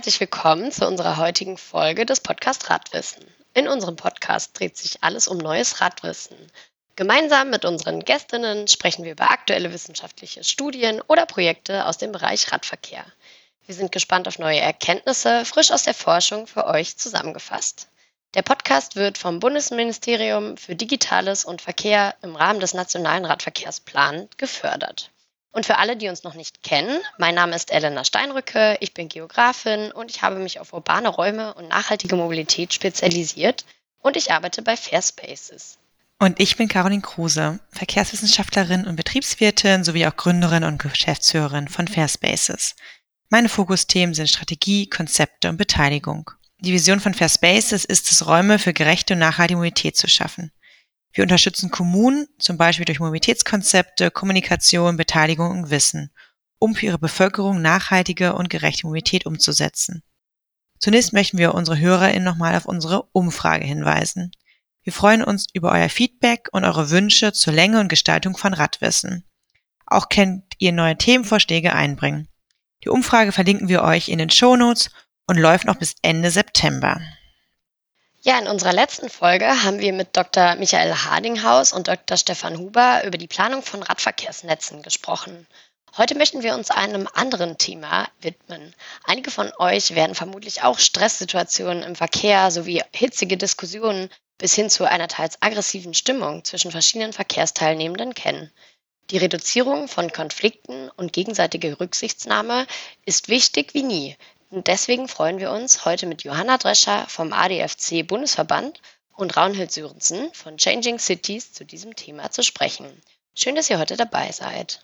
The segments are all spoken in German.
herzlich willkommen zu unserer heutigen Folge des Podcast Radwissen. In unserem Podcast dreht sich alles um neues Radwissen. Gemeinsam mit unseren Gästinnen sprechen wir über aktuelle wissenschaftliche Studien oder Projekte aus dem Bereich Radverkehr. Wir sind gespannt auf neue Erkenntnisse, frisch aus der Forschung für euch zusammengefasst. Der Podcast wird vom Bundesministerium für Digitales und Verkehr im Rahmen des Nationalen Radverkehrsplans gefördert. Und für alle, die uns noch nicht kennen, mein Name ist Elena Steinrücke, ich bin Geografin und ich habe mich auf urbane Räume und nachhaltige Mobilität spezialisiert und ich arbeite bei Fairspaces. Und ich bin Caroline Kruse, Verkehrswissenschaftlerin und Betriebswirtin sowie auch Gründerin und Geschäftsführerin von Fairspaces. Meine Fokusthemen sind Strategie, Konzepte und Beteiligung. Die Vision von Fairspaces ist es, Räume für gerechte und nachhaltige Mobilität zu schaffen. Wir unterstützen Kommunen, zum Beispiel durch Mobilitätskonzepte, Kommunikation, Beteiligung und Wissen, um für ihre Bevölkerung nachhaltige und gerechte Mobilität umzusetzen. Zunächst möchten wir unsere HörerInnen nochmal auf unsere Umfrage hinweisen. Wir freuen uns über euer Feedback und eure Wünsche zur Länge und Gestaltung von Radwissen. Auch könnt ihr neue Themenvorschläge einbringen. Die Umfrage verlinken wir euch in den Shownotes und läuft noch bis Ende September. Ja, in unserer letzten Folge haben wir mit Dr. Michael Hardinghaus und Dr. Stefan Huber über die Planung von Radverkehrsnetzen gesprochen. Heute möchten wir uns einem anderen Thema widmen. Einige von euch werden vermutlich auch Stresssituationen im Verkehr sowie hitzige Diskussionen bis hin zu einer teils aggressiven Stimmung zwischen verschiedenen Verkehrsteilnehmenden kennen. Die Reduzierung von Konflikten und gegenseitige Rücksichtnahme ist wichtig wie nie. Und deswegen freuen wir uns, heute mit Johanna Drescher vom ADFC-Bundesverband und Raunhild Sörensen von Changing Cities zu diesem Thema zu sprechen. Schön, dass ihr heute dabei seid.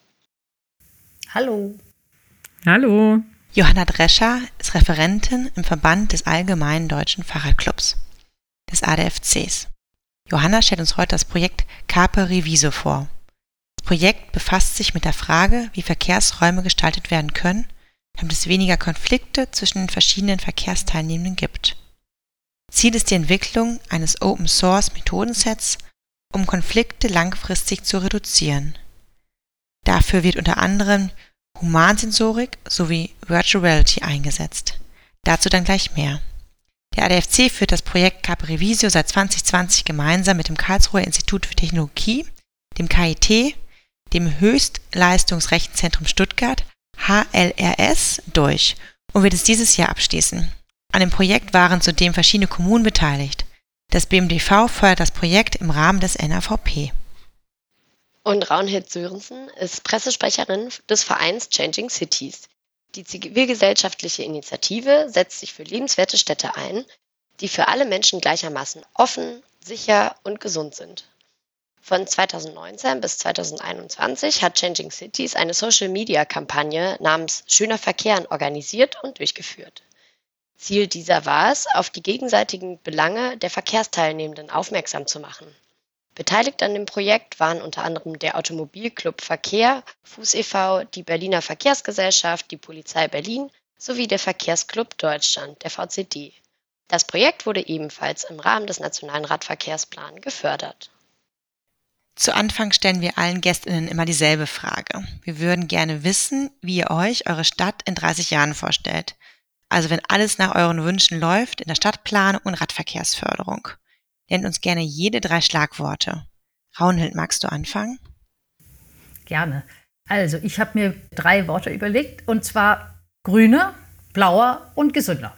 Hallo. Hallo. Johanna Drescher ist Referentin im Verband des Allgemeinen Deutschen Fahrradclubs, des ADFCs. Johanna stellt uns heute das Projekt Carpe Reviso vor. Das Projekt befasst sich mit der Frage, wie Verkehrsräume gestaltet werden können, damit es weniger Konflikte zwischen den verschiedenen Verkehrsteilnehmenden gibt. Ziel ist die Entwicklung eines Open-Source-Methodensets, um Konflikte langfristig zu reduzieren. Dafür wird unter anderem Humansensorik sowie Virtual Reality eingesetzt. Dazu dann gleich mehr. Der ADFC führt das Projekt Carpe Reviso seit 2020 gemeinsam mit dem Karlsruher Institut für Technologie, dem KIT, dem Höchstleistungsrechenzentrum Stuttgart, HLRS, durch und wird es dieses Jahr abschließen. An dem Projekt waren zudem verschiedene Kommunen beteiligt. Das BMDV fördert das Projekt im Rahmen des NRVP. Und Raunhild Sörensen ist Pressesprecherin des Vereins Changing Cities. Die zivilgesellschaftliche Initiative setzt sich für lebenswerte Städte ein, die für alle Menschen gleichermaßen offen, sicher und gesund sind. Von 2019 bis 2021 hat Changing Cities eine Social-Media-Kampagne namens Schöner Verkehren organisiert und durchgeführt. Ziel dieser war es, auf die gegenseitigen Belange der Verkehrsteilnehmenden aufmerksam zu machen. Beteiligt an dem Projekt waren unter anderem der Automobilclub Verkehr, Fuß e.V., die Berliner Verkehrsgesellschaft, die Polizei Berlin sowie der Verkehrsclub Deutschland, der VCD. Das Projekt wurde ebenfalls im Rahmen des Nationalen Radverkehrsplans gefördert. Zu Anfang stellen wir allen GästInnen immer dieselbe Frage. Wir würden gerne wissen, wie ihr euch eure Stadt in 30 Jahren vorstellt. Also wenn alles nach euren Wünschen läuft in der Stadtplanung und Radverkehrsförderung. Nennt uns gerne jede 3 Schlagworte. Raunhild, magst du anfangen? Gerne. Also ich habe mir 3 Worte überlegt, und zwar grüner, blauer und gesünder.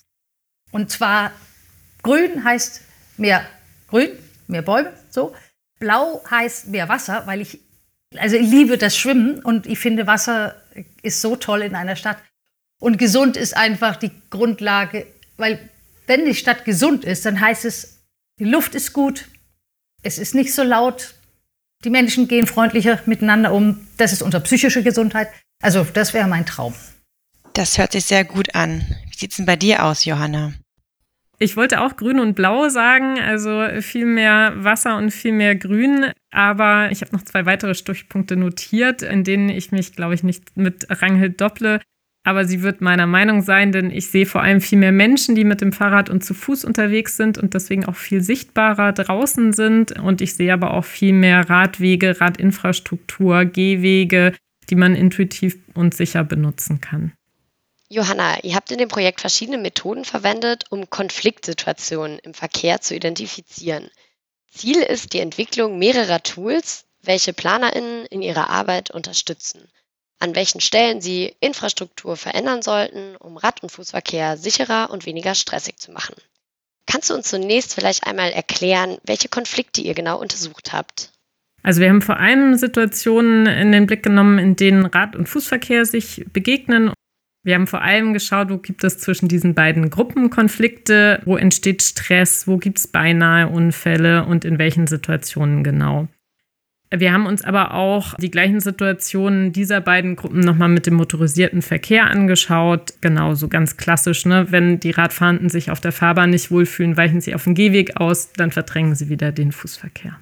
Und zwar grün heißt mehr Grün, mehr Bäume, so. Blau heißt mehr Wasser, weil ich liebe das Schwimmen und ich finde, Wasser ist so toll in einer Stadt. Und gesund ist einfach die Grundlage, weil wenn die Stadt gesund ist, dann heißt es, die Luft ist gut, es ist nicht so laut, die Menschen gehen freundlicher miteinander um, das ist unsere psychische Gesundheit. Also das wäre mein Traum. Das hört sich sehr gut an. Wie sieht es denn bei dir aus, Johanna? Ich wollte auch grün und blau sagen, also viel mehr Wasser und viel mehr Grün. Aber ich habe noch 2 weitere Stichpunkte notiert, in denen ich mich, glaube ich, nicht mit Raunhild dopple. Aber sie wird meiner Meinung sein, denn ich sehe vor allem viel mehr Menschen, die mit dem Fahrrad und zu Fuß unterwegs sind und deswegen auch viel sichtbarer draußen sind. Und ich sehe aber auch viel mehr Radwege, Radinfrastruktur, Gehwege, die man intuitiv und sicher benutzen kann. Johanna, ihr habt in dem Projekt verschiedene Methoden verwendet, um Konfliktsituationen im Verkehr zu identifizieren. Ziel ist die Entwicklung mehrerer Tools, welche PlanerInnen in ihrer Arbeit unterstützen. An welchen Stellen sie Infrastruktur verändern sollten, um Rad- und Fußverkehr sicherer und weniger stressig zu machen. Kannst du uns zunächst vielleicht einmal erklären, welche Konflikte ihr genau untersucht habt? Also wir haben vor allem Situationen in den Blick genommen, in denen Rad- und Fußverkehr sich begegnen. Wir haben vor allem geschaut, wo gibt es zwischen diesen beiden Gruppen Konflikte, wo entsteht Stress, wo gibt es beinahe Unfälle und in welchen Situationen genau. Wir haben uns aber auch die gleichen Situationen dieser beiden Gruppen nochmal mit dem motorisierten Verkehr angeschaut. Genauso ganz klassisch, ne? Wenn die Radfahrenden sich auf der Fahrbahn nicht wohlfühlen, weichen sie auf den Gehweg aus, dann verdrängen sie wieder den Fußverkehr.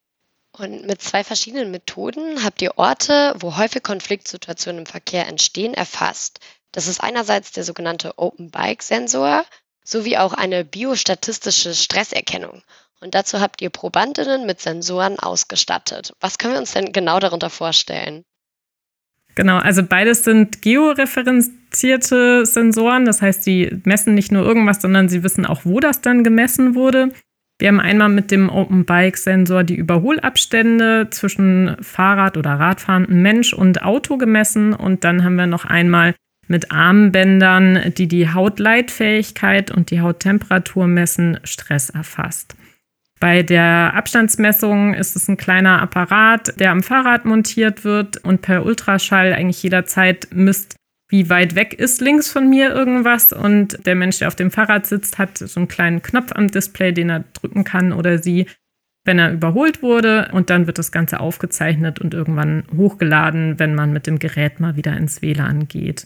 Und mit 2 verschiedenen Methoden habt ihr Orte, wo häufig Konfliktsituationen im Verkehr entstehen, erfasst. Das ist einerseits der sogenannte Open Bike Sensor sowie auch eine biostatistische Stresserkennung. Und dazu habt ihr Probandinnen mit Sensoren ausgestattet. Was können wir uns denn genau darunter vorstellen? Genau, also beides sind georeferenzierte Sensoren. Das heißt, die messen nicht nur irgendwas, sondern sie wissen auch, wo das dann gemessen wurde. Wir haben einmal mit dem Open Bike Sensor die Überholabstände zwischen Fahrrad- oder radfahrendem Mensch und Auto gemessen. Und dann haben wir noch einmal mit Armbändern, die die Hautleitfähigkeit und die Hauttemperatur messen, Stress erfasst. Bei der Abstandsmessung ist es ein kleiner Apparat, der am Fahrrad montiert wird und per Ultraschall eigentlich jederzeit misst, wie weit weg ist links von mir irgendwas. Und der Mensch, der auf dem Fahrrad sitzt, hat so einen kleinen Knopf am Display, den er drücken kann oder sie, wenn er überholt wurde. Und dann wird das Ganze aufgezeichnet und irgendwann hochgeladen, wenn man mit dem Gerät mal wieder ins WLAN geht.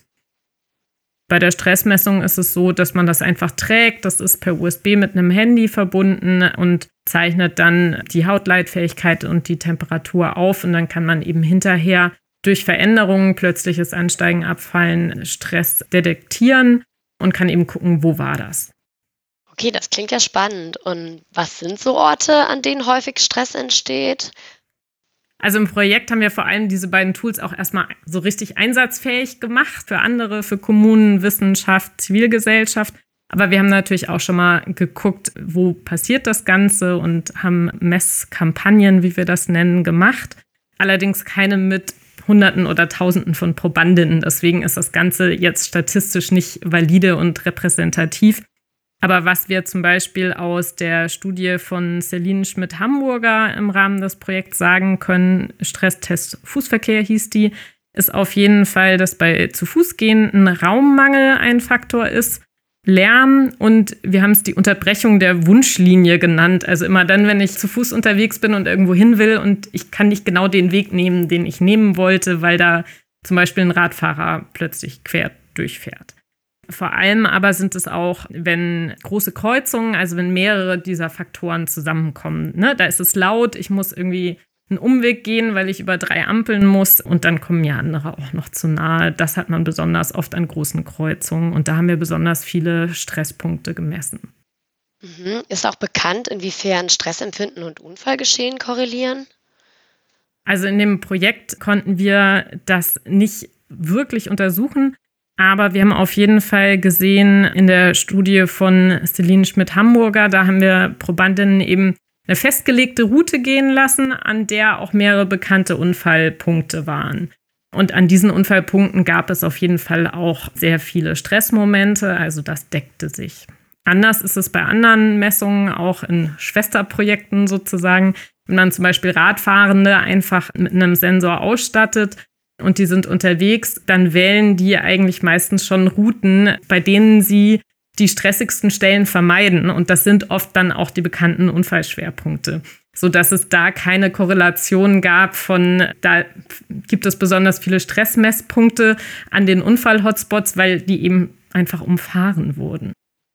Bei der Stressmessung ist es so, dass man das einfach trägt. Das ist per USB mit einem Handy verbunden und zeichnet dann die Hautleitfähigkeit und die Temperatur auf. Und dann kann man eben hinterher durch Veränderungen, plötzliches Ansteigen, Abfallen, Stress detektieren und kann eben gucken, wo war das. Okay, das klingt ja spannend. Und was sind so Orte, an denen häufig Stress entsteht? Also im Projekt haben wir vor allem diese beiden Tools auch erstmal so richtig einsatzfähig gemacht für andere, für Kommunen, Wissenschaft, Zivilgesellschaft. Aber wir haben natürlich auch schon mal geguckt, wo passiert das Ganze und haben Messkampagnen, wie wir das nennen, gemacht. Allerdings keine mit Hunderten oder Tausenden von Probandinnen. Deswegen ist das Ganze jetzt statistisch nicht valide und repräsentativ. Aber was wir zum Beispiel aus der Studie von Celine Schmidt-Hamburger im Rahmen des Projekts sagen können, Stresstest Fußverkehr hieß die, ist auf jeden Fall, dass bei zu Fuß gehenden Raummangel ein Faktor ist, Lärm und wir haben es die Unterbrechung der Wunschlinie genannt. Also immer dann, wenn ich zu Fuß unterwegs bin und irgendwo hin will und ich kann nicht genau den Weg nehmen, den ich nehmen wollte, weil da zum Beispiel ein Radfahrer plötzlich quer durchfährt. Vor allem aber sind es auch, wenn große Kreuzungen, also wenn mehrere dieser Faktoren zusammenkommen. Ne? Da ist es laut, ich muss irgendwie einen Umweg gehen, weil ich über 3 Ampeln muss und dann kommen ja andere auch noch zu nahe. Das hat man besonders oft an großen Kreuzungen und da haben wir besonders viele Stresspunkte gemessen. Ist auch bekannt, inwiefern Stressempfinden und Unfallgeschehen korrelieren? Also in dem Projekt konnten wir das nicht wirklich untersuchen. Aber wir haben auf jeden Fall gesehen in der Studie von Celine Schmidt-Hamburger, da haben wir Probandinnen eben eine festgelegte Route gehen lassen, an der auch mehrere bekannte Unfallpunkte waren. Und an diesen Unfallpunkten gab es auf jeden Fall auch sehr viele Stressmomente, also das deckte sich. Anders ist es bei anderen Messungen, auch in Schwesterprojekten sozusagen, wenn man zum Beispiel Radfahrende einfach mit einem Sensor ausstattet, und die sind unterwegs, dann wählen die eigentlich meistens schon Routen, bei denen sie die stressigsten Stellen vermeiden. Und das sind oft dann auch die bekannten Unfallschwerpunkte, sodass es da keine Korrelation gab von, da gibt es besonders viele Stressmesspunkte an den Unfall-Hotspots, weil die eben einfach umfahren wurden.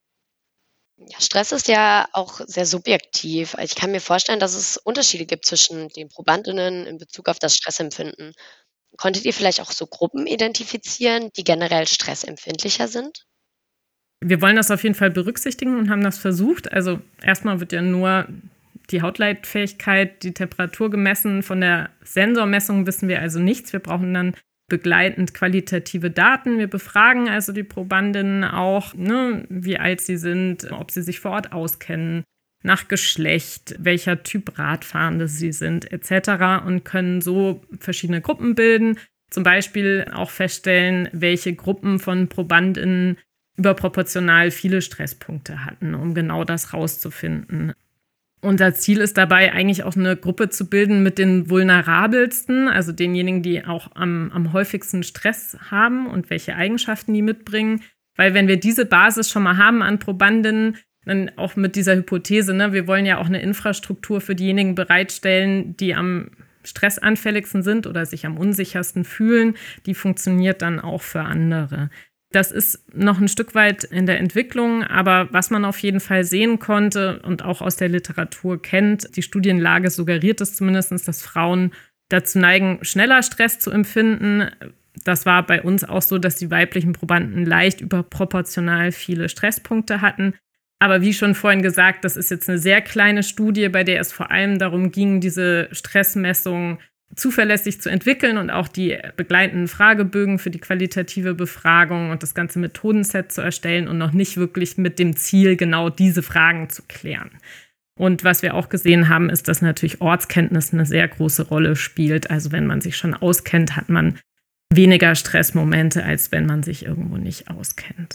Ja, Stress ist ja auch sehr subjektiv. Ich kann mir vorstellen, dass es Unterschiede gibt zwischen den Probandinnen in Bezug auf das Stressempfinden. Konntet ihr vielleicht auch so Gruppen identifizieren, die generell stressempfindlicher sind? Wir wollen das auf jeden Fall berücksichtigen und haben das versucht. Also erstmal wird ja nur die Hautleitfähigkeit, die Temperatur gemessen. Von der Sensormessung wissen wir also nichts. Wir brauchen dann begleitend qualitative Daten. Wir befragen also die Probandinnen auch, wie alt sie sind, ob sie sich vor Ort auskennen, nach Geschlecht, welcher Typ Radfahrende sie sind, etc. und können so verschiedene Gruppen bilden. Zum Beispiel auch feststellen, welche Gruppen von Probandinnen überproportional viele Stresspunkte hatten, um genau das rauszufinden. Unser Ziel ist dabei eigentlich auch eine Gruppe zu bilden mit den vulnerabelsten, also denjenigen, die auch am häufigsten Stress haben und welche Eigenschaften die mitbringen. Weil wenn wir diese Basis schon mal haben an Probandinnen, dann auch mit dieser Hypothese, wir wollen ja auch eine Infrastruktur für diejenigen bereitstellen, die am stressanfälligsten sind oder sich am unsichersten fühlen, die funktioniert dann auch für andere. Das ist noch ein Stück weit in der Entwicklung, aber was man auf jeden Fall sehen konnte und auch aus der Literatur kennt, die Studienlage suggeriert es zumindest, dass Frauen dazu neigen, schneller Stress zu empfinden. Das war bei uns auch so, dass die weiblichen Probanden leicht überproportional viele Stresspunkte hatten. Aber wie schon vorhin gesagt, das ist jetzt eine sehr kleine Studie, bei der es vor allem darum ging, diese Stressmessung zuverlässig zu entwickeln und auch die begleitenden Fragebögen für die qualitative Befragung und das ganze Methodenset zu erstellen und noch nicht wirklich mit dem Ziel, genau diese Fragen zu klären. Und was wir auch gesehen haben, ist, dass natürlich Ortskenntnis eine sehr große Rolle spielt. Also wenn man sich schon auskennt, hat man weniger Stressmomente, als wenn man sich irgendwo nicht auskennt.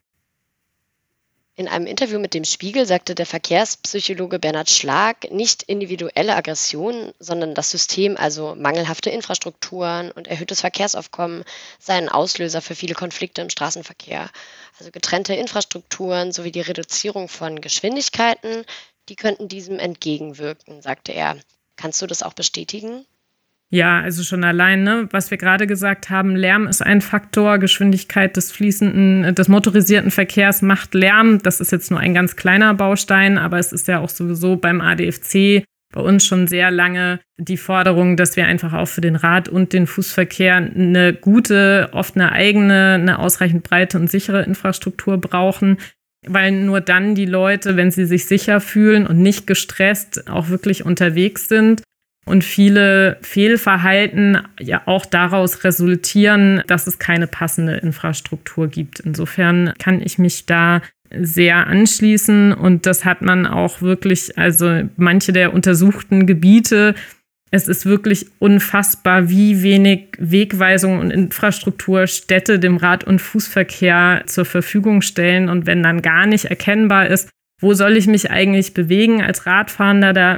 In einem Interview mit dem Spiegel sagte der Verkehrspsychologe Bernhard Schlag, nicht individuelle Aggressionen, sondern das System, also mangelhafte Infrastrukturen und erhöhtes Verkehrsaufkommen, seien Auslöser für viele Konflikte im Straßenverkehr. Also getrennte Infrastrukturen sowie die Reduzierung von Geschwindigkeiten, die könnten diesem entgegenwirken, sagte er. Kannst du das auch bestätigen? Ja, also schon allein, was wir gerade gesagt haben, Lärm ist ein Faktor, Geschwindigkeit des motorisierten Verkehrs macht Lärm. Das ist jetzt nur ein ganz kleiner Baustein, aber es ist ja auch sowieso beim ADFC bei uns schon sehr lange die Forderung, dass wir einfach auch für den Rad- und den Fußverkehr eine gute, oft eine eigene, eine ausreichend breite und sichere Infrastruktur brauchen, weil nur dann die Leute, wenn sie sich sicher fühlen und nicht gestresst, auch wirklich unterwegs sind. Und viele Fehlverhalten ja auch daraus resultieren, dass es keine passende Infrastruktur gibt. Insofern kann ich mich da sehr anschließen. Und das hat man auch wirklich, also manche der untersuchten Gebiete, es ist wirklich unfassbar, wie wenig Wegweisung und Infrastruktur Städte dem Rad- und Fußverkehr zur Verfügung stellen. Und wenn dann gar nicht erkennbar ist, wo soll ich mich eigentlich bewegen als Radfahrender, da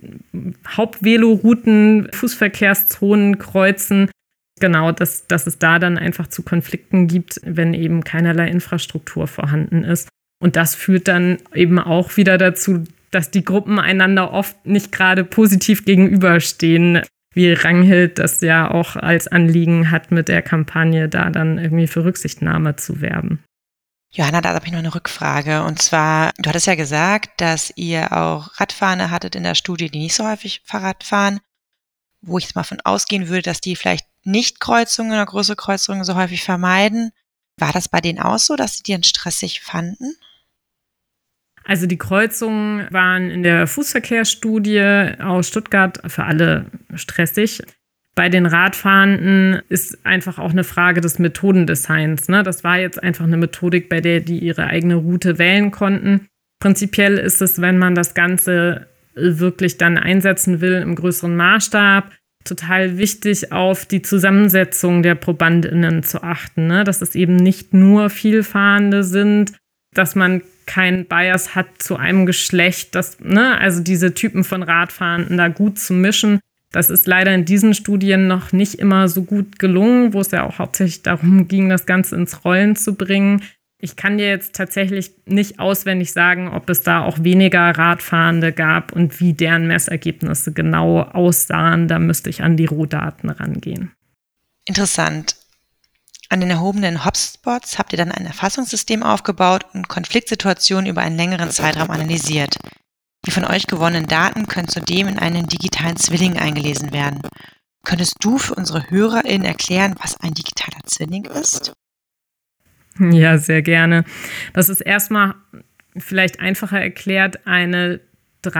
Hauptvelorouten, Fußverkehrszonen kreuzen. Genau, dass es da dann einfach zu Konflikten gibt, wenn eben keinerlei Infrastruktur vorhanden ist. Und das führt dann eben auch wieder dazu, dass die Gruppen einander oft nicht gerade positiv gegenüberstehen, wie Ranghild das ja auch als Anliegen hat, mit der Kampagne da dann irgendwie für Rücksichtnahme zu werben. Johanna, da habe ich noch eine Rückfrage. Und zwar, du hattest ja gesagt, dass ihr auch Radfahrende hattet in der Studie, die nicht so häufig Fahrrad fahren, wo ich jetzt mal von ausgehen würde, dass die vielleicht nicht Kreuzungen oder große Kreuzungen so häufig vermeiden. War das bei denen auch so, dass sie den stressig fanden? Also die Kreuzungen waren in der Fußverkehrsstudie aus Stuttgart für alle stressig. Bei den Radfahrenden ist einfach auch eine Frage des Methodendesigns. Das war jetzt einfach eine Methodik, bei der die ihre eigene Route wählen konnten. Prinzipiell ist es, wenn man das Ganze wirklich dann einsetzen will im größeren Maßstab, total wichtig, auf die Zusammensetzung der ProbandInnen zu achten. Dass es eben nicht nur Vielfahrende sind, dass man keinen Bias hat zu einem Geschlecht, also diese Typen von Radfahrenden da gut zu mischen. Das ist leider in diesen Studien noch nicht immer so gut gelungen, wo es ja auch hauptsächlich darum ging, das Ganze ins Rollen zu bringen. Ich kann dir jetzt tatsächlich nicht auswendig sagen, ob es da auch weniger Radfahrende gab und wie deren Messergebnisse genau aussahen. Da müsste ich an die Rohdaten rangehen. Interessant. An den erhobenen Hotspots habt ihr dann ein Erfassungssystem aufgebaut und Konfliktsituationen über einen längeren Zeitraum analysiert. Die von euch gewonnenen Daten können zudem in einen digitalen Zwilling eingelesen werden. Könntest du für unsere HörerInnen erklären, was ein digitaler Zwilling ist? Ja, sehr gerne. Das ist erstmal vielleicht einfacher erklärt eine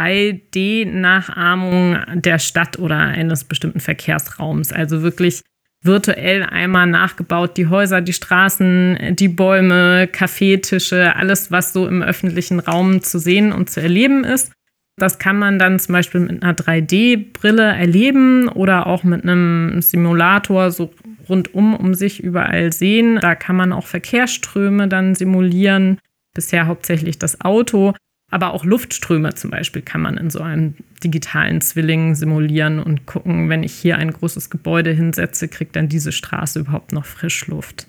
3D-Nachahmung der Stadt oder eines bestimmten Verkehrsraums. Also wirklich virtuell einmal nachgebaut, die Häuser, die Straßen, die Bäume, Kaffeetische, alles, was so im öffentlichen Raum zu sehen und zu erleben ist. Das kann man dann zum Beispiel mit einer 3D-Brille erleben oder auch mit einem Simulator so rundum um sich überall sehen. Da kann man auch Verkehrsströme dann simulieren, bisher hauptsächlich das Auto. Aber auch Luftströme zum Beispiel kann man in so einem digitalen Zwilling simulieren und gucken, wenn ich hier ein großes Gebäude hinsetze, kriegt dann diese Straße überhaupt noch Frischluft.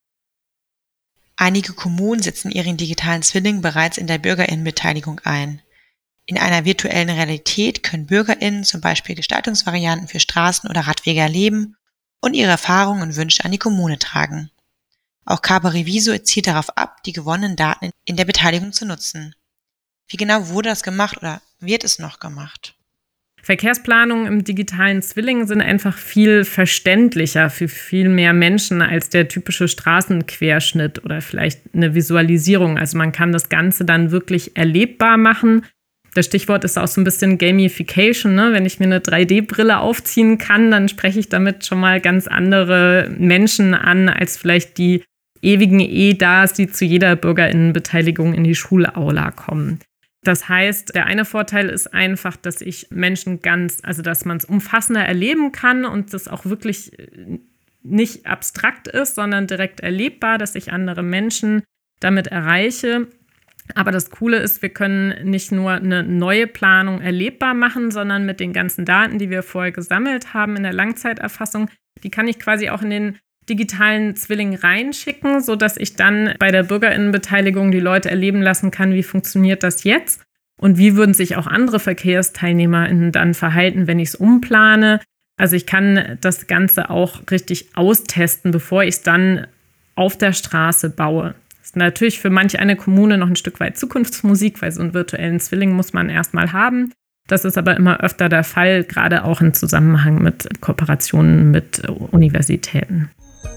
Einige Kommunen setzen ihren digitalen Zwilling bereits in der BürgerInnenbeteiligung ein. In einer virtuellen Realität können BürgerInnen zum Beispiel Gestaltungsvarianten für Straßen oder Radwege erleben und ihre Erfahrungen und Wünsche an die Kommune tragen. Auch Carpe Reviso zielt darauf ab, die gewonnenen Daten in der Beteiligung zu nutzen. Wie genau wurde das gemacht oder wird es noch gemacht? Verkehrsplanungen im digitalen Zwilling sind einfach viel verständlicher für viel mehr Menschen als der typische Straßenquerschnitt oder vielleicht eine Visualisierung. Also man kann das Ganze dann wirklich erlebbar machen. Das Stichwort ist auch so ein bisschen Gamification, ne? Wenn ich mir eine 3D-Brille aufziehen kann, dann spreche ich damit schon mal ganz andere Menschen an, als vielleicht die ewigen EDAs, die zu jeder BürgerInnenbeteiligung in die Schulaula kommen. Das heißt, der eine Vorteil ist einfach, dass ich Menschen dass man es umfassender erleben kann und das auch wirklich nicht abstrakt ist, sondern direkt erlebbar, dass ich andere Menschen damit erreiche. Aber das Coole ist, wir können nicht nur eine neue Planung erlebbar machen, sondern mit den ganzen Daten, die wir vorher gesammelt haben in der Langzeiterfassung, die kann ich quasi auch in den digitalen Zwilling reinschicken, sodass ich dann bei der BürgerInnenbeteiligung die Leute erleben lassen kann, wie funktioniert das jetzt und wie würden sich auch andere VerkehrsteilnehmerInnen dann verhalten, wenn ich es umplane. Also ich kann das Ganze auch richtig austesten, bevor ich es dann auf der Straße baue. Das ist natürlich für manch eine Kommune noch ein Stück weit Zukunftsmusik, weil so einen virtuellen Zwilling muss man erstmal haben. Das ist aber immer öfter der Fall, gerade auch im Zusammenhang mit Kooperationen mit Universitäten.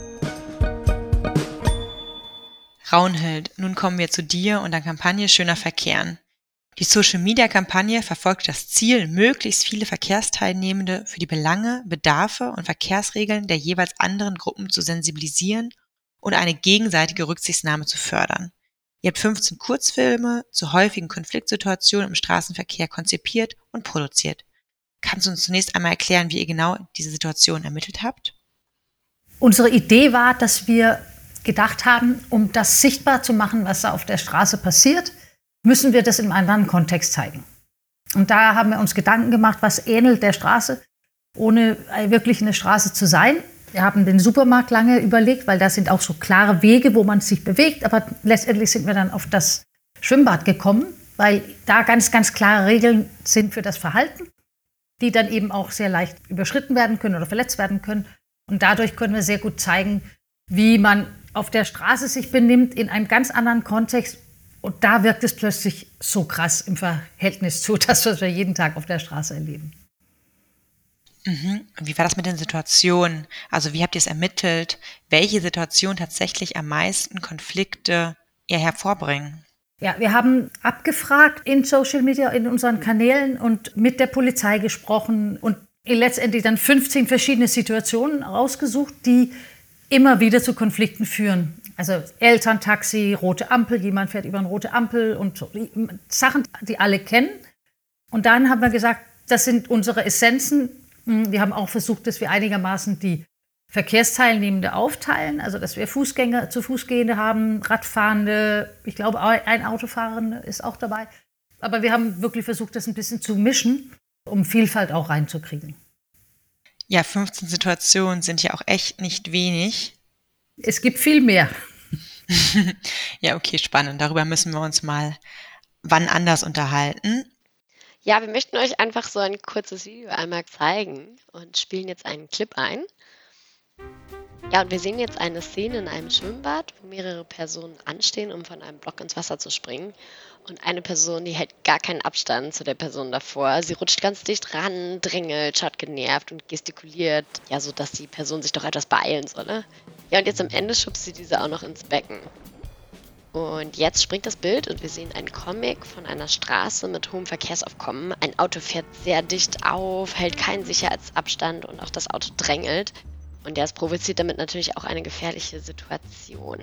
Raunhild, nun kommen wir zu dir und der Kampagne Schöner Verkehren. Die Social-Media-Kampagne verfolgt das Ziel, möglichst viele Verkehrsteilnehmende für die Belange, Bedarfe und Verkehrsregeln der jeweils anderen Gruppen zu sensibilisieren und eine gegenseitige Rücksichtnahme zu fördern. Ihr habt 15 Kurzfilme zu häufigen Konfliktsituationen im Straßenverkehr konzipiert und produziert. Kannst du uns zunächst einmal erklären, wie ihr genau diese Situation ermittelt habt? Unsere Idee war, dass wir gedacht haben, um das sichtbar zu machen, was da auf der Straße passiert, müssen wir das in einem anderen Kontext zeigen. Und da haben wir uns Gedanken gemacht, was ähnelt der Straße, ohne wirklich eine Straße zu sein. Wir haben den Supermarkt lange überlegt, weil da sind auch so klare Wege, wo man sich bewegt. Aber letztendlich sind wir dann auf das Schwimmbad gekommen, weil da ganz, ganz klare Regeln sind für das Verhalten, die dann eben auch sehr leicht überschritten werden können oder verletzt werden können. Und dadurch können wir sehr gut zeigen, wie man auf der Straße sich benimmt in einem ganz anderen Kontext. Und da wirkt es plötzlich so krass im Verhältnis zu das, was wir jeden Tag auf der Straße erleben. Wie war das mit den Situationen? Also wie habt ihr es ermittelt, welche Situationen tatsächlich am meisten Konflikte hervorbringen? Ja, wir haben abgefragt in Social Media, in unseren Kanälen und mit der Polizei gesprochen und letztendlich dann 15 verschiedene Situationen rausgesucht, die immer wieder zu Konflikten führen. Also Elterntaxi, rote Ampel, jemand fährt über eine rote Ampel und so. Sachen, die alle kennen. Und dann haben wir gesagt, das sind unsere Essenzen. Wir haben auch versucht, dass wir einigermaßen die Verkehrsteilnehmende aufteilen, also dass wir Fußgänger zu Fußgehende haben, Radfahrende, ich glaube ein Autofahrer ist auch dabei. Aber wir haben wirklich versucht, das ein bisschen zu mischen, um Vielfalt auch reinzukriegen. Ja, 15 Situationen sind ja auch echt nicht wenig. Es gibt viel mehr. Ja, okay, spannend. Darüber müssen wir uns mal wann anders unterhalten. Ja, wir möchten euch einfach so ein kurzes Video einmal zeigen und spielen jetzt einen Clip ein. Ja, und wir sehen jetzt eine Szene in einem Schwimmbad, wo mehrere Personen anstehen, um von einem Block ins Wasser zu springen. Und eine Person, die hält gar keinen Abstand zu der Person davor. Sie rutscht ganz dicht ran, drängelt, schaut genervt und gestikuliert, ja, so dass die Person sich doch etwas beeilen solle. Ja, und jetzt am Ende schubst sie diese auch noch ins Becken. Und jetzt springt das Bild und wir sehen einen Comic von einer Straße mit hohem Verkehrsaufkommen. Ein Auto fährt sehr dicht auf, hält keinen Sicherheitsabstand und auch das Auto drängelt. Und das provoziert damit natürlich auch eine gefährliche Situation.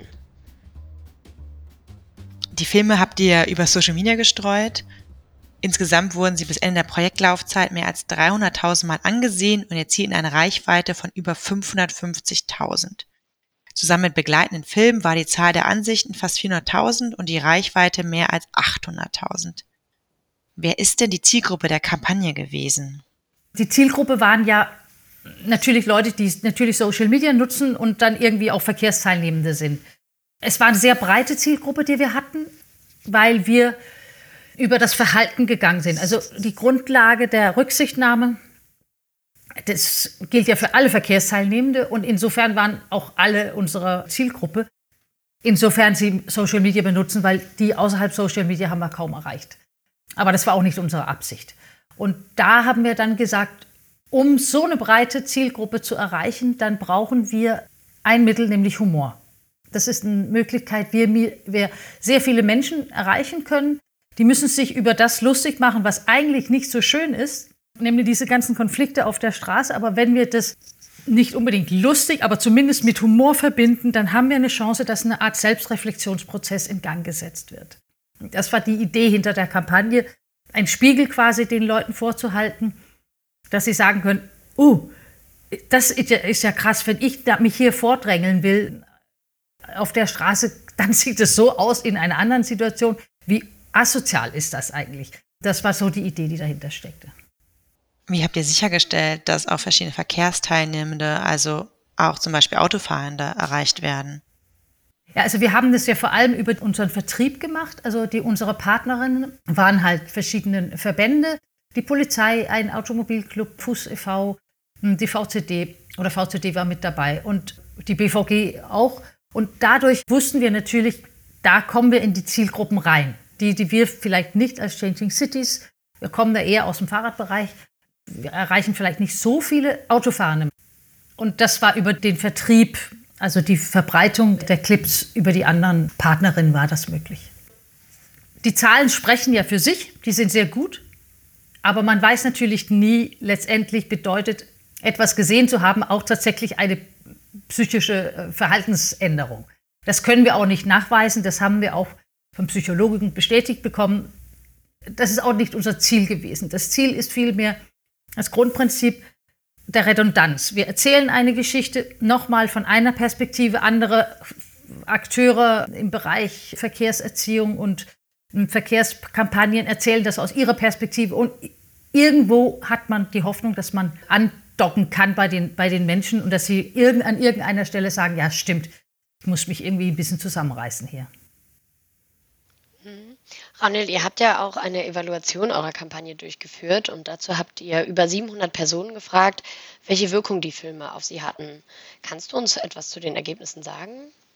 Die Filme habt ihr über Social Media gestreut. Insgesamt wurden sie bis Ende der Projektlaufzeit mehr als 300.000 Mal angesehen und erzielten eine Reichweite von über 550.000. Zusammen mit begleitenden Filmen war die Zahl der Ansichten fast 400.000 und die Reichweite mehr als 800.000. Wer ist denn die Zielgruppe der Kampagne gewesen? Die Zielgruppe waren ja natürlich Leute, die natürlich Social Media nutzen und dann irgendwie auch Verkehrsteilnehmende sind. Es war eine sehr breite Zielgruppe, die wir hatten, weil wir über das Verhalten gegangen sind. Also die Grundlage der Rücksichtnahme, das gilt ja für alle Verkehrsteilnehmende und insofern waren auch alle unserer Zielgruppe, insofern sie Social Media benutzen, weil die außerhalb Social Media haben wir kaum erreicht. Aber das war auch nicht unsere Absicht. Und da haben wir dann gesagt, um so eine breite Zielgruppe zu erreichen, dann brauchen wir ein Mittel, nämlich Humor. Das ist eine Möglichkeit, wie wir sehr viele Menschen erreichen können. Die müssen sich über das lustig machen, was eigentlich nicht so schön ist, nämlich diese ganzen Konflikte auf der Straße. Aber wenn wir das nicht unbedingt lustig, aber zumindest mit Humor verbinden, dann haben wir eine Chance, dass eine Art Selbstreflexionsprozess in Gang gesetzt wird. Das war die Idee hinter der Kampagne, ein Spiegel quasi den Leuten vorzuhalten, dass sie sagen können, das ist ja krass, wenn ich mich hier vordrängeln will auf der Straße, dann sieht es so aus in einer anderen Situation. Wie asozial ist das eigentlich? Das war so die Idee, die dahinter steckte. Wie habt ihr sichergestellt, dass auch verschiedene Verkehrsteilnehmende, also auch zum Beispiel Autofahrende, erreicht werden? Ja, also wir haben das ja vor allem über unseren Vertrieb gemacht. Also unsere Partnerinnen waren halt verschiedene Verbände. Die Polizei, ein Automobilclub, FUS e.V., die VCD war mit dabei und die BVG auch. Und dadurch wussten wir natürlich, da kommen wir in die Zielgruppen rein. Die wir vielleicht nicht als Changing Cities, wir kommen da eher aus dem Fahrradbereich, wir erreichen vielleicht nicht so viele Autofahrende. Und das war über den Vertrieb, also die Verbreitung der Clips über die anderen Partnerinnen war das möglich. Die Zahlen sprechen ja für sich, die sind sehr gut, aber man weiß natürlich nie, letztendlich bedeutet etwas gesehen zu haben, auch tatsächlich eine psychische Verhaltensänderung. Das können wir auch nicht nachweisen, das haben wir auch vom Psychologen bestätigt bekommen. Das ist auch nicht unser Ziel gewesen. Das Ziel ist vielmehr das Grundprinzip der Redundanz. Wir erzählen eine Geschichte nochmal von einer Perspektive, andere Akteure im Bereich Verkehrserziehung und Verkehrskampagnen erzählen das aus ihrer Perspektive und irgendwo hat man die Hoffnung, dass man andocken kann bei den Menschen und dass sie an irgendeiner Stelle sagen, ja stimmt, ich muss mich irgendwie ein bisschen zusammenreißen hier. Raunhild, ihr habt ja auch eine Evaluation eurer Kampagne durchgeführt und dazu habt ihr über 700 Personen gefragt, welche Wirkung die Filme auf sie hatten. Kannst du uns etwas zu den Ergebnissen sagen?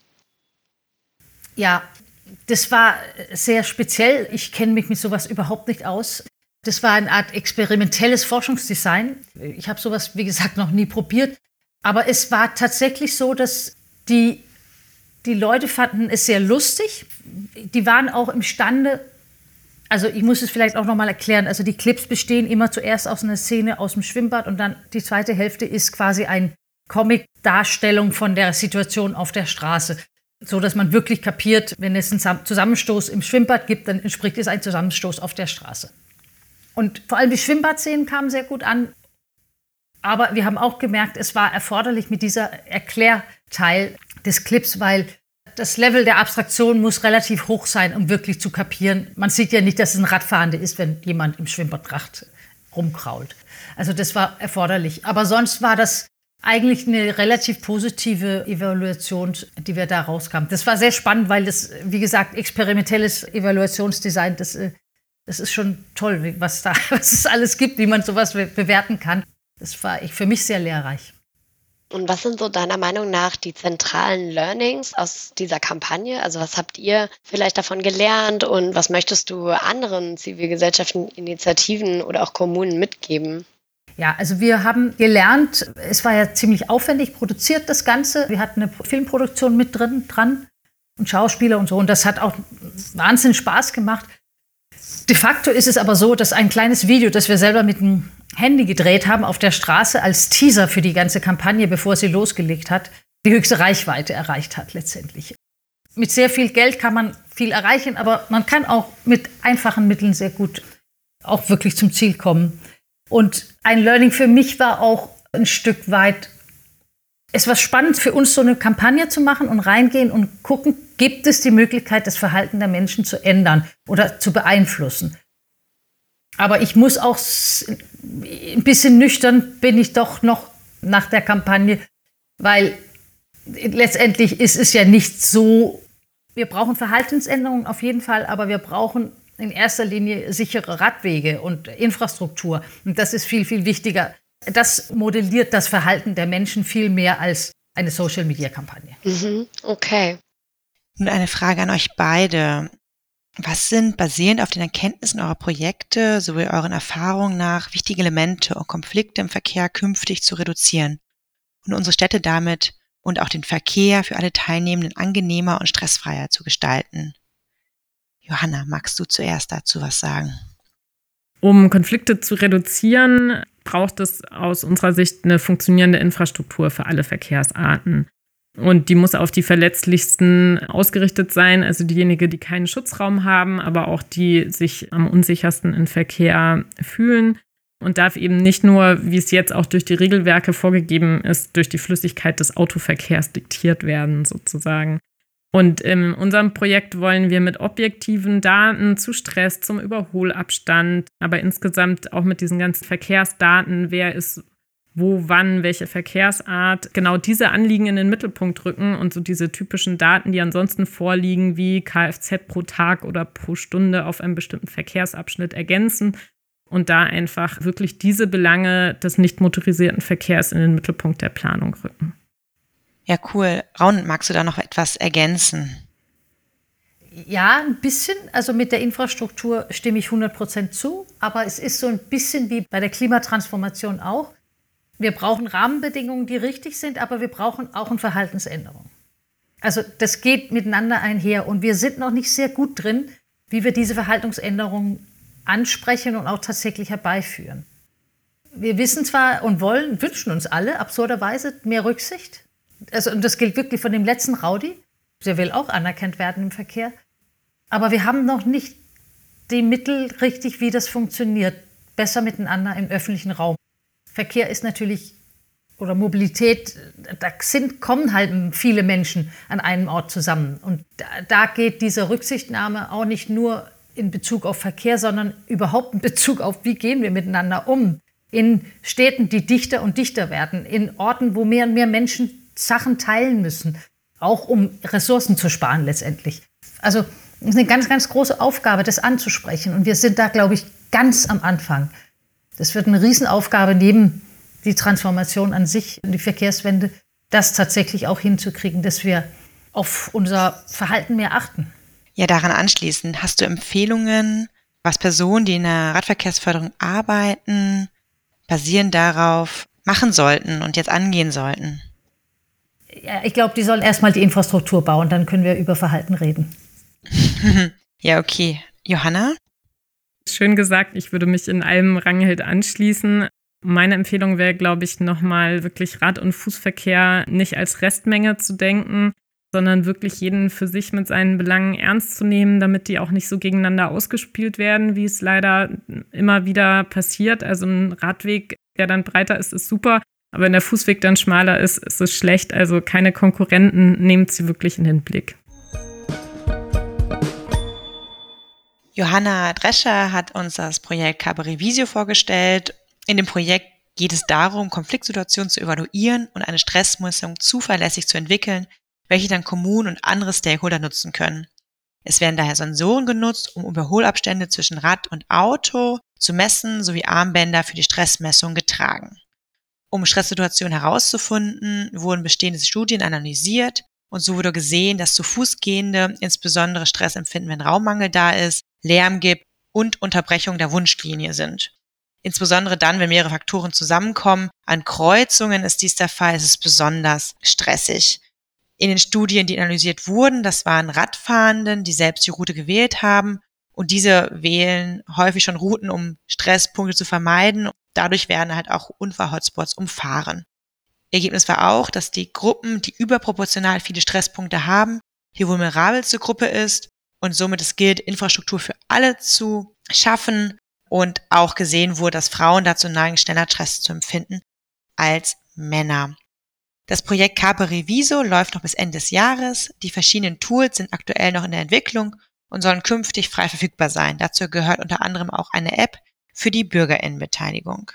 Ja, das war sehr speziell. Ich kenne mich mit sowas überhaupt nicht aus. Das war eine Art experimentelles Forschungsdesign. Ich habe sowas, wie gesagt, noch nie probiert. Aber es war tatsächlich so, dass die Leute fanden es sehr lustig. Die waren auch imstande, also ich muss es vielleicht auch nochmal erklären, also die Clips bestehen immer zuerst aus einer Szene aus dem Schwimmbad und dann die zweite Hälfte ist quasi eine Comic-Darstellung von der Situation auf der Straße. So dass man wirklich kapiert, wenn es einen Zusammenstoß im Schwimmbad gibt, dann entspricht es ein Zusammenstoß auf der Straße. Und vor allem die Schwimmbadszenen kamen sehr gut an. Aber wir haben auch gemerkt, es war erforderlich mit dieser Erklärteil des Clips, weil das Level der Abstraktion muss relativ hoch sein, um wirklich zu kapieren. Man sieht ja nicht, dass es ein Radfahrender ist, wenn jemand im Schwimmbadtracht rumkrault. Also das war erforderlich. Aber sonst war das eigentlich eine relativ positive Evaluation, die wir da rauskamen. Das war sehr spannend, weil das, wie gesagt, experimentelles Evaluationsdesign, das ist schon toll, was es alles gibt, wie man sowas bewerten kann. Das war für mich sehr lehrreich. Und was sind so deiner Meinung nach die zentralen Learnings aus dieser Kampagne? Also was habt ihr vielleicht davon gelernt und was möchtest du anderen zivilgesellschaftlichen Initiativen oder auch Kommunen mitgeben? Ja, also wir haben gelernt, es war ja ziemlich aufwendig produziert, das Ganze. Wir hatten eine Filmproduktion mit dran und Schauspieler und so. Und das hat auch wahnsinnig Spaß gemacht. De facto ist es aber so, dass ein kleines Video, das wir selber mit einem Handy gedreht haben auf der Straße als Teaser für die ganze Kampagne, bevor sie losgelegt hat, die höchste Reichweite erreicht hat letztendlich. Mit sehr viel Geld kann man viel erreichen, aber man kann auch mit einfachen Mitteln sehr gut auch wirklich zum Ziel kommen. Und ein Learning für mich war auch ein Stück weit, es war spannend für uns, so eine Kampagne zu machen und reingehen und gucken, gibt es die Möglichkeit, das Verhalten der Menschen zu ändern oder zu beeinflussen. Aber ich muss auch ein bisschen nüchtern bin ich doch noch nach der Kampagne, weil letztendlich ist es ja nicht so, wir brauchen Verhaltensänderungen auf jeden Fall, aber wir brauchen in erster Linie sichere Radwege und Infrastruktur. Und das ist viel, viel wichtiger. Das modelliert das Verhalten der Menschen viel mehr als eine Social-Media-Kampagne. Okay. Nun eine Frage an euch beide. Was sind basierend auf den Erkenntnissen eurer Projekte sowie euren Erfahrungen nach wichtige Elemente, um Konflikte im Verkehr künftig zu reduzieren und unsere Städte damit und auch den Verkehr für alle Teilnehmenden angenehmer und stressfreier zu gestalten? Johanna, magst du zuerst dazu was sagen? Um Konflikte zu reduzieren, braucht es aus unserer Sicht eine funktionierende Infrastruktur für alle Verkehrsarten. Und die muss auf die Verletzlichsten ausgerichtet sein, also diejenigen, die keinen Schutzraum haben, aber auch die sich am unsichersten im Verkehr fühlen. Und darf eben nicht nur, wie es jetzt auch durch die Regelwerke vorgegeben ist, durch die Flüssigkeit des Autoverkehrs diktiert werden, sozusagen. Und in unserem Projekt wollen wir mit objektiven Daten zu Stress, zum Überholabstand, aber insgesamt auch mit diesen ganzen Verkehrsdaten, wer ist wo, wann, welche Verkehrsart, genau diese Anliegen in den Mittelpunkt rücken und so diese typischen Daten, die ansonsten vorliegen, wie Kfz pro Tag oder pro Stunde auf einem bestimmten Verkehrsabschnitt ergänzen und da einfach wirklich diese Belange des nicht motorisierten Verkehrs in den Mittelpunkt der Planung rücken. Ja, cool. Raun, magst du da noch etwas ergänzen? Ja, ein bisschen. Also mit der Infrastruktur stimme ich 100% zu. Aber es ist so ein bisschen wie bei der Klimatransformation auch. Wir brauchen Rahmenbedingungen, die richtig sind, aber wir brauchen auch eine Verhaltensänderung. Also das geht miteinander einher. Und wir sind noch nicht sehr gut drin, wie wir diese Verhaltensänderungen ansprechen und auch tatsächlich herbeiführen. Wir wissen zwar und wünschen uns alle absurderweise mehr Rücksicht. Also, und das gilt wirklich von dem letzten Rowdy. Der will auch anerkannt werden im Verkehr. Aber wir haben noch nicht die Mittel richtig, wie das funktioniert. Besser miteinander im öffentlichen Raum. Verkehr ist natürlich, oder Mobilität, da kommen halt viele Menschen an einem Ort zusammen. Und da geht diese Rücksichtnahme auch nicht nur in Bezug auf Verkehr, sondern überhaupt in Bezug auf, wie gehen wir miteinander um. In Städten, die dichter und dichter werden. In Orten, wo mehr und mehr Menschen Sachen teilen müssen, auch um Ressourcen zu sparen letztendlich. Also es ist eine ganz, ganz große Aufgabe, das anzusprechen. Und wir sind da, glaube ich, ganz am Anfang. Das wird eine Riesenaufgabe neben die Transformation an sich, die Verkehrswende, das tatsächlich auch hinzukriegen, dass wir auf unser Verhalten mehr achten. Ja, daran anschließend, hast du Empfehlungen, was Personen, die in der Radverkehrsförderung arbeiten, basierend darauf machen sollten und jetzt angehen sollten? Ja, ich glaube, die sollen erstmal die Infrastruktur bauen, dann können wir über Verhalten reden. Ja, okay. Johanna? Schön gesagt, ich würde mich in allem Ranghild anschließen. Meine Empfehlung wäre, glaube ich, nochmal wirklich Rad- und Fußverkehr nicht als Restmenge zu denken, sondern wirklich jeden für sich mit seinen Belangen ernst zu nehmen, damit die auch nicht so gegeneinander ausgespielt werden, wie es leider immer wieder passiert. Also ein Radweg, der dann breiter ist, ist super. Aber wenn der Fußweg dann schmaler ist, ist es schlecht. Also keine Konkurrenten, nehmt sie wirklich in den Blick. Johanna Drescher hat uns das Projekt Carpe Revisio vorgestellt. In dem Projekt geht es darum, Konfliktsituationen zu evaluieren und eine Stressmessung zuverlässig zu entwickeln, welche dann Kommunen und andere Stakeholder nutzen können. Es werden daher Sensoren genutzt, um Überholabstände zwischen Rad und Auto zu messen, sowie Armbänder für die Stressmessung getragen. Um Stresssituationen herauszufinden, wurden bestehende Studien analysiert und so wurde gesehen, dass zu Fuß Gehende insbesondere Stress empfinden, wenn Raummangel da ist, Lärm gibt und Unterbrechung der Wunschlinie sind. Insbesondere dann, wenn mehrere Faktoren zusammenkommen. An Kreuzungen ist dies der Fall, es ist besonders stressig. In den Studien, die analysiert wurden, das waren Radfahrenden, die selbst die Route gewählt haben und diese wählen häufig schon Routen, um Stresspunkte zu vermeiden. dadurch werden halt auch Unfall-Hotspots umfahren. Ergebnis war auch, dass die Gruppen, die überproportional viele Stresspunkte haben, die vulnerabelste Gruppe ist und somit es gilt, Infrastruktur für alle zu schaffen und auch gesehen wurde, dass Frauen dazu neigen, schneller Stress zu empfinden als Männer. Das Projekt Carpe Reviso läuft noch bis Ende des Jahres. Die verschiedenen Tools sind aktuell noch in der Entwicklung und sollen künftig frei verfügbar sein. Dazu gehört unter anderem auch eine App für die BürgerInnenbeteiligung.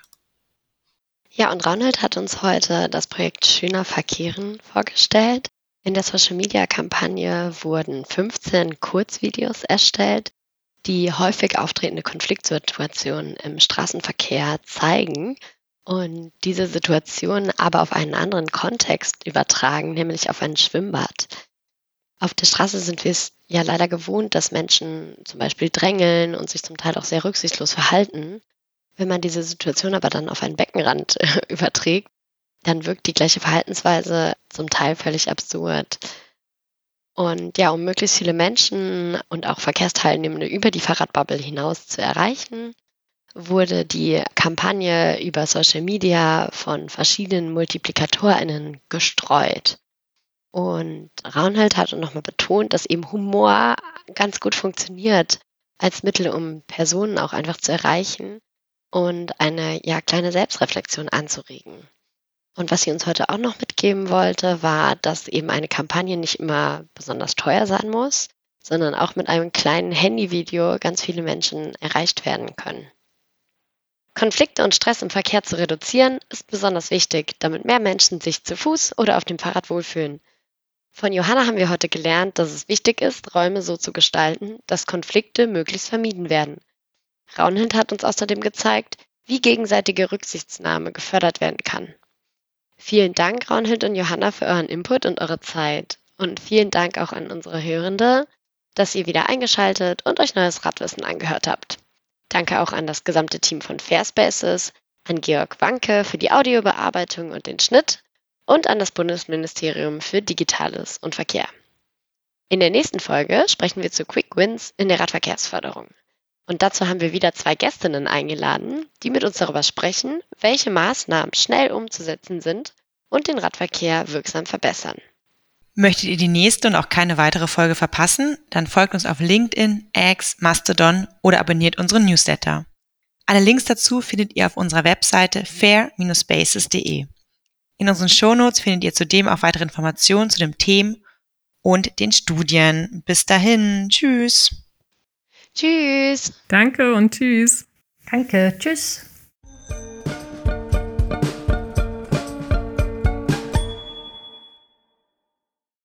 Ja, und Raunhild hat uns heute das Projekt Schöner Verkehren vorgestellt. In der Social-Media-Kampagne wurden 15 Kurzvideos erstellt, die häufig auftretende Konfliktsituationen im Straßenverkehr zeigen und diese Situation aber auf einen anderen Kontext übertragen, nämlich auf ein Schwimmbad. Auf der Straße sind wir es ja leider gewohnt, dass Menschen zum Beispiel drängeln und sich zum Teil auch sehr rücksichtslos verhalten. Wenn man diese Situation aber dann auf einen Beckenrand überträgt, dann wirkt die gleiche Verhaltensweise zum Teil völlig absurd. Und ja, um möglichst viele Menschen und auch Verkehrsteilnehmende über die Fahrradbubble hinaus zu erreichen, wurde die Kampagne über Social Media von verschiedenen MultiplikatorInnen gestreut. Und Raunhild hat nochmal betont, dass eben Humor ganz gut funktioniert als Mittel, um Personen auch einfach zu erreichen und eine kleine Selbstreflexion anzuregen. Und was sie uns heute auch noch mitgeben wollte, war, dass eben eine Kampagne nicht immer besonders teuer sein muss, sondern auch mit einem kleinen Handyvideo ganz viele Menschen erreicht werden können. Konflikte und Stress im Verkehr zu reduzieren, ist besonders wichtig, damit mehr Menschen sich zu Fuß oder auf dem Fahrrad wohlfühlen. Von Johanna haben wir heute gelernt, dass es wichtig ist, Räume so zu gestalten, dass Konflikte möglichst vermieden werden. Raunhild hat uns außerdem gezeigt, wie gegenseitige Rücksichtnahme gefördert werden kann. Vielen Dank, Raunhild und Johanna, für euren Input und eure Zeit. Und vielen Dank auch an unsere Hörende, dass ihr wieder eingeschaltet und euch neues Radwissen angehört habt. Danke auch an das gesamte Team von Fairspaces, an Georg Wanke für die Audiobearbeitung und den Schnitt und an das Bundesministerium für Digitales und Verkehr. In der nächsten Folge sprechen wir zu Quick Wins in der Radverkehrsförderung. Und dazu haben wir wieder 2 Gästinnen eingeladen, die mit uns darüber sprechen, welche Maßnahmen schnell umzusetzen sind und den Radverkehr wirksam verbessern. Möchtet ihr die nächste und auch keine weitere Folge verpassen? Dann folgt uns auf LinkedIn, X, Mastodon oder abonniert unseren Newsletter. Alle Links dazu findet ihr auf unserer Webseite fair-spaces.de. In unseren Shownotes findet ihr zudem auch weitere Informationen zu den Themen und den Studien. Bis dahin, tschüss! Tschüss! Danke und tschüss! Danke, tschüss!